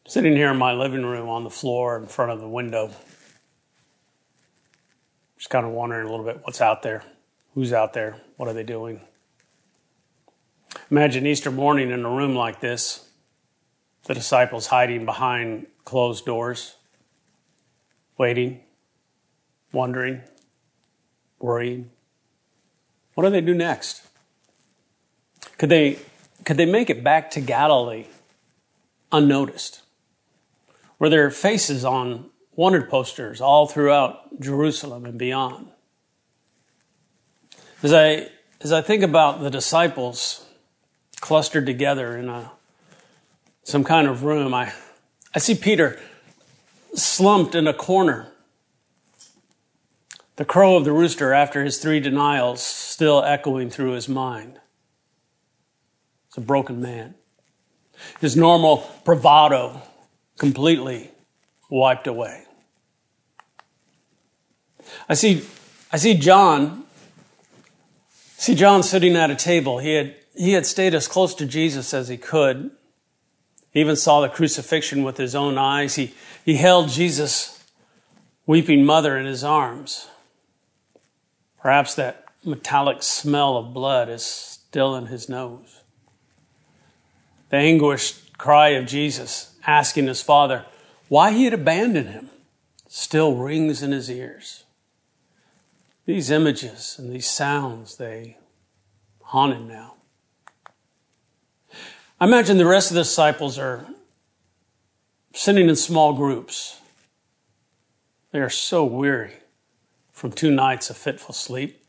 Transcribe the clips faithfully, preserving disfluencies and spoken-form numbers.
Sitting here in my living room on the floor in front of the window, just kind of wondering a little bit what's out there, who's out there, what are they doing. Imagine Easter morning in a room like this, the disciples hiding behind closed doors, waiting, wondering, worrying. What do they do next? Could they, could they make it back to Galilee unnoticed? Were there faces on wanted posters all throughout Jerusalem and beyond? As I, as I think about the disciples clustered together in a some kind of room, I, I see Peter slumped in a corner. The crow of the rooster after his three denials still echoing through his mind. He's a broken man. His normal bravado completely wiped away. I see, I see John, see John sitting at a table. He had, he had stayed as close to Jesus as he could. He even saw the crucifixion with his own eyes. He, he held Jesus' weeping mother in his arms. Perhaps that metallic smell of blood is still in his nose. The anguished cry of Jesus asking his Father why he had abandoned him still rings in his ears. These images and these sounds, they haunt him now. I imagine the rest of the disciples are sitting in small groups. They are so weary from two nights of fitful sleep.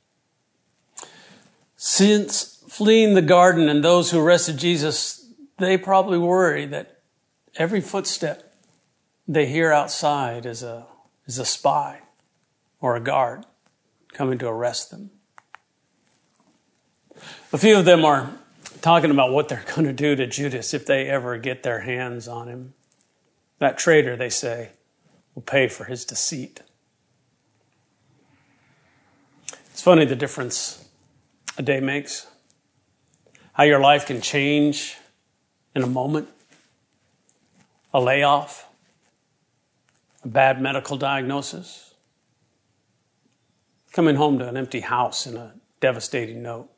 Since fleeing the garden and those who arrested Jesus, they probably worry that every footstep they hear outside is a, is a spy or a guard coming to arrest them. A few of them are talking about what they're going to do to Judas if they ever get their hands on him. That traitor, they say, will pay for his deceit. It's funny the difference a day makes. How your life can change in a moment. A layoff. A bad medical diagnosis. Coming home to an empty house and a devastating note.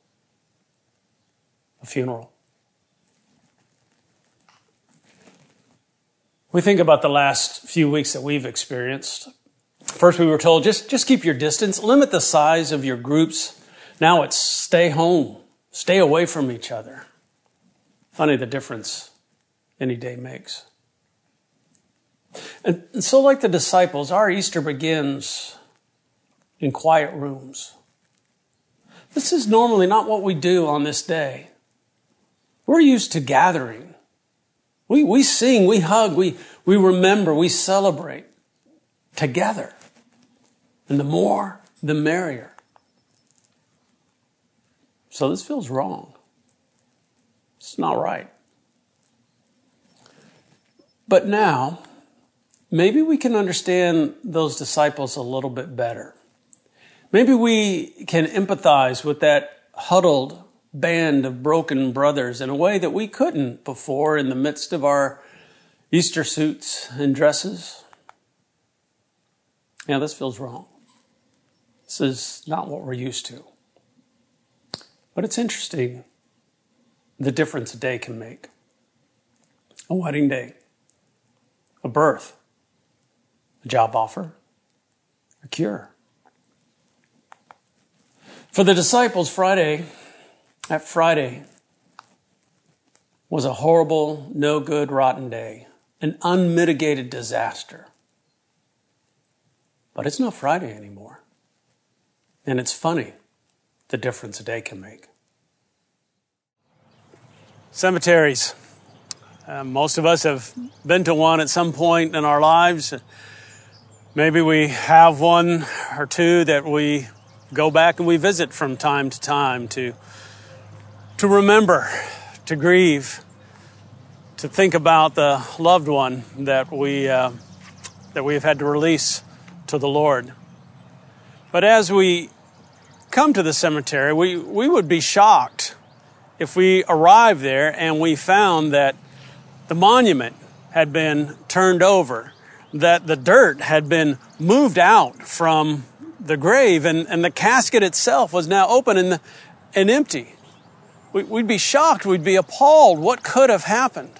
A funeral. We think about the last few weeks that we've experienced. First we were told, just, just keep your distance, limit the size of your groups. Now it's stay home, stay away from each other. Funny the difference any day makes. And, and so like the disciples, our Easter begins in quiet rooms. This is normally not what we do on this day. We're used to gathering. We, we sing, we hug, we, we remember, we celebrate together. And the more, the merrier. So this feels wrong. It's not right. But now, maybe we can understand those disciples a little bit better. Maybe we can empathize with that huddled band of broken brothers in a way that we couldn't before in the midst of our Easter suits and dresses. Yeah, this feels wrong. This is not what we're used to. But it's interesting the difference a day can make. A wedding day, a birth, a job offer, a cure. For the disciples, Friday, that Friday was a horrible, no good, rotten day, an unmitigated disaster. But it's not Friday anymore. And it's funny the difference a day can make. Cemeteries. Uh, most of us have been to one at some point in our lives. Maybe we have one or two that we go back and we visit from time to time to to remember, to grieve, to think about the loved one that we uh, that we have had to release to the Lord. But as we come to the cemetery, we, we would be shocked if we arrived there and we found that the monument had been turned over, that the dirt had been moved out from the grave, and, and the casket itself was now open and, and empty. We, we'd be shocked, we'd be appalled. What could have happened?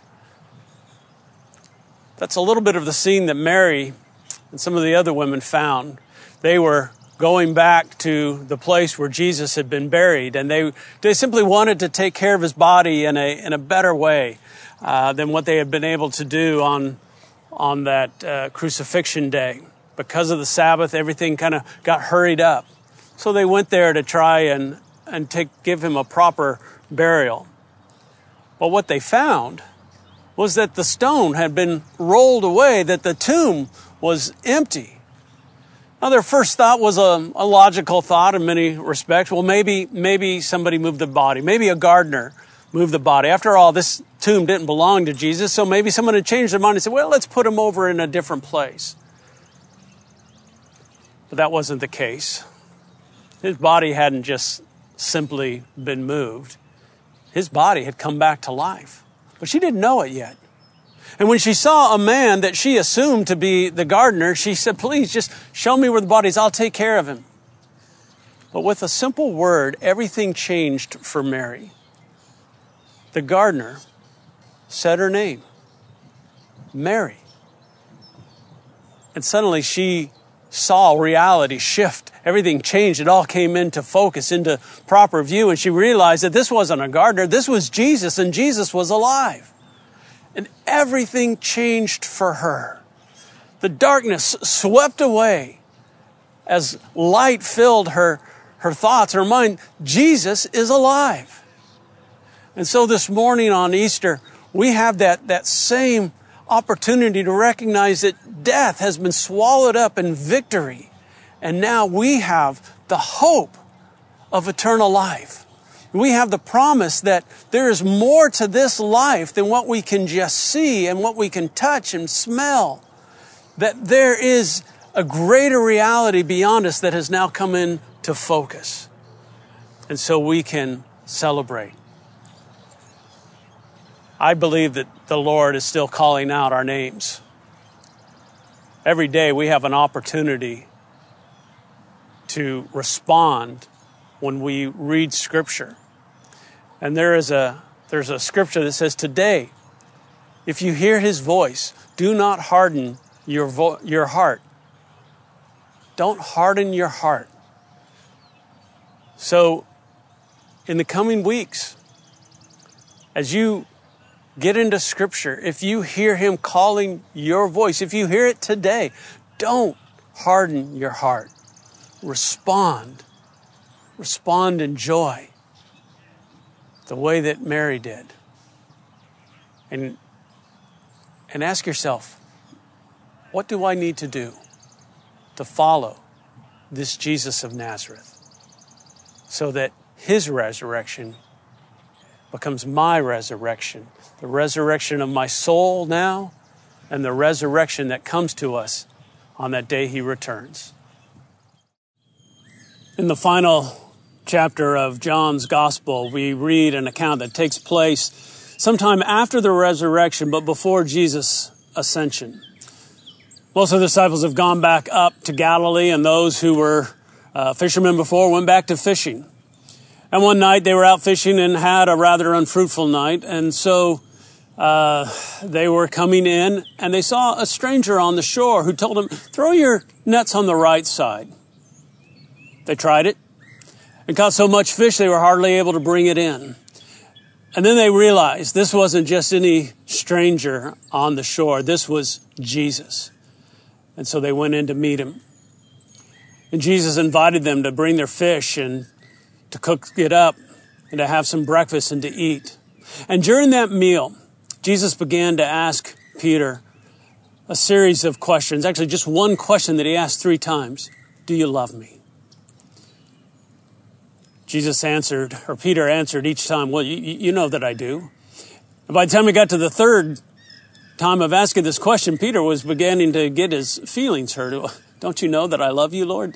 That's a little bit of the scene that Mary and some of the other women found. They were going back to the place where Jesus had been buried, and they they simply wanted to take care of his body in a in a better way uh, than what they had been able to do on on that uh, crucifixion day. Because of the Sabbath, everything kind of got hurried up. So they went there to try and and take give him a proper burial. But what they found was that the stone had been rolled away, that the tomb was empty. Now, their first thought was a, a logical thought in many respects. Well, maybe maybe somebody moved the body. Maybe a gardener moved the body. After all, this tomb didn't belong to Jesus, so maybe someone had changed their mind and said, well, let's put him over in a different place. But that wasn't the case. His body hadn't just simply been moved. His body had come back to life. But she didn't know it yet. And when she saw a man that she assumed to be the gardener, she said, please just show me where the body is. I'll take care of him. But with a simple word, everything changed for Mary. The gardener said her name, Mary. And suddenly she saw reality shift. Everything changed. It all came into focus, into proper view. And she realized that this wasn't a gardener. This was Jesus, and Jesus was alive. And everything changed for her. The darkness swept away as light filled her, her thoughts, her mind. Jesus is alive. And so this morning on Easter, we have that, that same opportunity to recognize that death has been swallowed up in victory. And now we have the hope of eternal life. We have the promise that there is more to this life than what we can just see and what we can touch and smell. That there is a greater reality beyond us that has now come into focus. And so we can celebrate. I believe that the Lord is still calling out our names. Every day we have an opportunity to respond when we read Scripture. And there is a there's a scripture that says, today, if you hear his voice, do not harden your vo- your heart. Don't harden your heart. So, in the coming weeks, as you get into Scripture, if you hear him calling your voice, if you hear it today, don't harden your heart. Respond. Respond in joy, the way that Mary did. And, and ask yourself, what do I need to do to follow this Jesus of Nazareth so that his resurrection becomes my resurrection, the resurrection of my soul now, and the resurrection that comes to us on that day he returns. In the final chapter of John's Gospel, we read an account that takes place sometime after the resurrection, but before Jesus' ascension. Most of the disciples have gone back up to Galilee, and those who were uh, fishermen before went back to fishing. And one night they were out fishing and had a rather unfruitful night, and so uh, they were coming in, and they saw a stranger on the shore who told them, throw your nets on the right side. They tried it and caught so much fish they were hardly able to bring it in. And then they realized this wasn't just any stranger on the shore. This was Jesus. And so they went in to meet him. And Jesus invited them to bring their fish and to cook it up and to have some breakfast and to eat. And during that meal, Jesus began to ask Peter a series of questions. Actually, just one question that he asked three times. Do you love me? Jesus answered, or Peter answered each time, well, you, you know that I do. And by the time we got to the third time of asking this question, Peter was beginning to get his feelings hurt. Don't you know that I love you, Lord?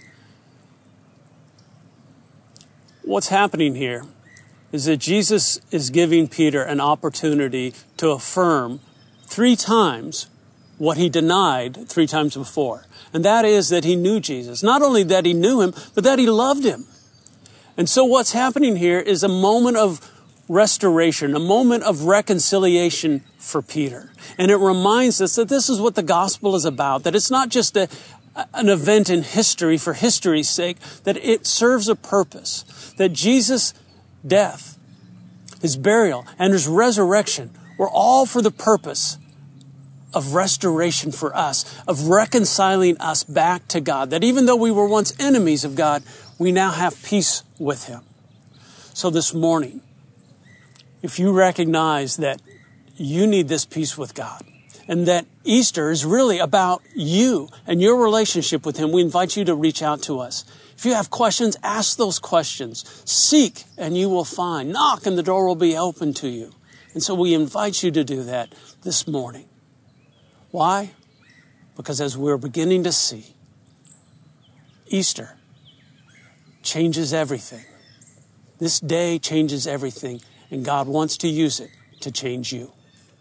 What's happening here is that Jesus is giving Peter an opportunity to affirm three times what he denied three times before. And that is that he knew Jesus. Not only that he knew him, but that he loved him. And so what's happening here is a moment of restoration, a moment of reconciliation for Peter. And it reminds us that this is what the gospel is about, that it's not just a, an event in history for history's sake, that it serves a purpose, that Jesus' death, his burial, and his resurrection were all for the purpose of restoration for us, of reconciling us back to God, that even though we were once enemies of God, we now have peace with him. So this morning, if you recognize that you need this peace with God, and that Easter is really about you and your relationship with him, we invite you to reach out to us. If you have questions, ask those questions. Seek and you will find. Knock and the door will be open to you. And so we invite you to do that this morning. Why? Because as we're beginning to see, Easter changes everything. This day changes everything, and God wants to use it to change you.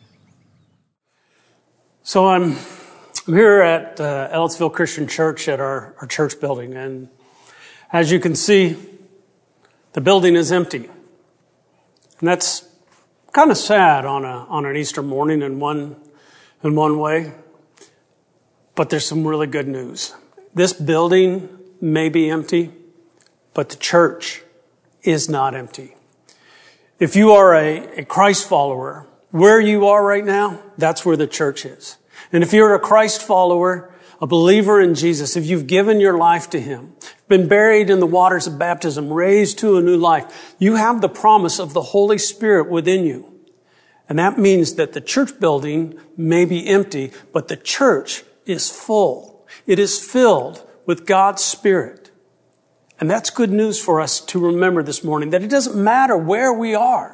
So I'm, I'm here at uh, Ellettsville Christian Church at our, our church building, and as you can see, the building is empty. And that's kind of sad on a on an Easter morning in one in one way. But there's some really good news. This building may be empty, but the church is not empty. If you are a, a Christ follower, where you are right now, that's where the church is. And if you're a Christ follower, a believer in Jesus, if you've given your life to him, been buried in the waters of baptism, raised to a new life, you have the promise of the Holy Spirit within you. And that means that the church building may be empty, but the church is full. It is filled with God's Spirit. And that's good news for us to remember this morning, that it doesn't matter where we are.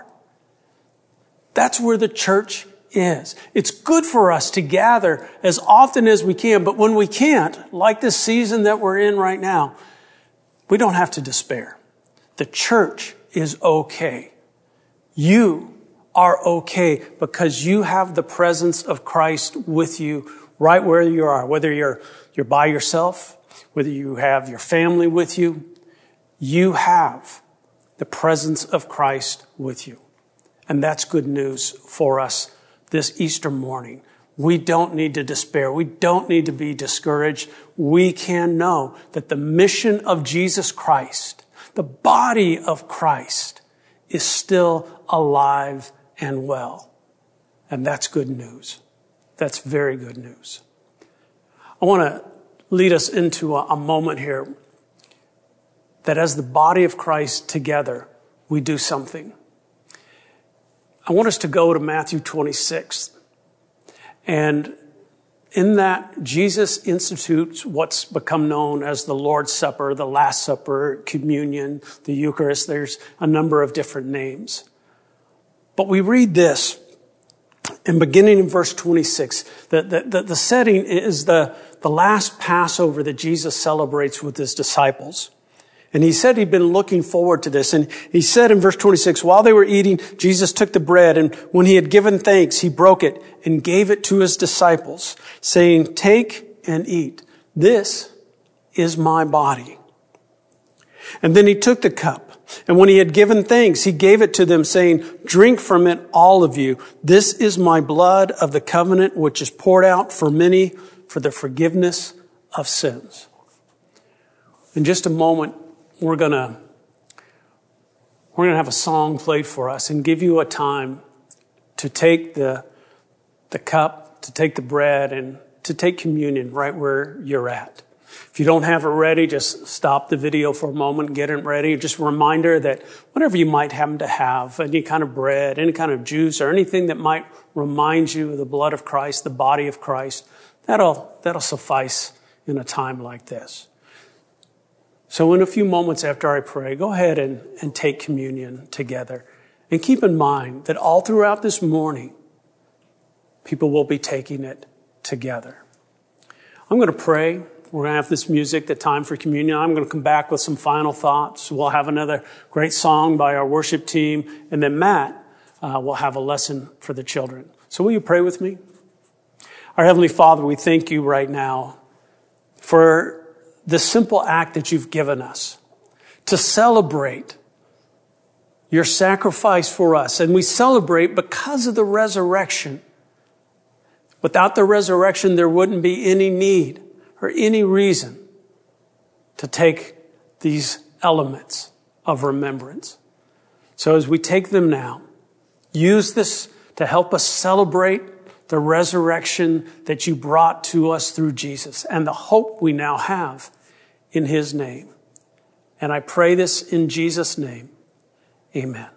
That's where the church is. It's good for us to gather as often as we can, but when we can't, like this season that we're in right now, we don't have to despair. The church is okay. You are okay because you have the presence of Christ with you right where you are. Whether you're, you're by yourself, whether you have your family with you, you have the presence of Christ with you. And that's good news for us this Easter morning. We don't need to despair. We don't need to be discouraged. We can know that the mission of Jesus Christ, the body of Christ, is still alive and well. And that's good news. That's very good news. I want to lead us into a, a moment here that as the body of Christ together, we do something. I want us to go to Matthew twenty-six. And in that, Jesus institutes what's become known as the Lord's Supper, the Last Supper, communion, the Eucharist. There's a number of different names. But we read this, and beginning in verse twenty-six, the, the, the, the setting is the, the last Passover that Jesus celebrates with his disciples. And he said he'd been looking forward to this. And he said in verse twenty-six, while they were eating, Jesus took the bread, and when he had given thanks, he broke it and gave it to his disciples, saying, take and eat. This is my body. And then he took the cup, and when he had given thanks, he gave it to them, saying, drink from it, all of you. This is my blood of the covenant, which is poured out for many for the forgiveness of sins. In just a moment, we're going to we're going to have a song played for us and give you a time to take the the cup, to take the bread, and to take communion right where you're at. If you don't have it ready, just stop the video for a moment, get it ready. Just a reminder that whatever you might happen to have, any kind of bread, any kind of juice, or anything that might remind you of the blood of Christ, the body of Christ, that'll that'll suffice in a time like this. So in a few moments after I pray, go ahead and, and take communion together. And keep in mind that all throughout this morning, people will be taking it together. I'm going to pray. We're going to have this music, the time for communion. I'm going to come back with some final thoughts. We'll have another great song by our worship team. And then Matt uh, will have a lesson for the children. So will you pray with me? Our Heavenly Father, we thank you right now for the simple act that you've given us to celebrate your sacrifice for us. And we celebrate because of the resurrection. Without the resurrection, there wouldn't be any need or any reason to take these elements of remembrance. So as we take them now, use this to help us celebrate the resurrection that you brought to us through Jesus and the hope we now have in his name. And I pray this in Jesus' name. Amen.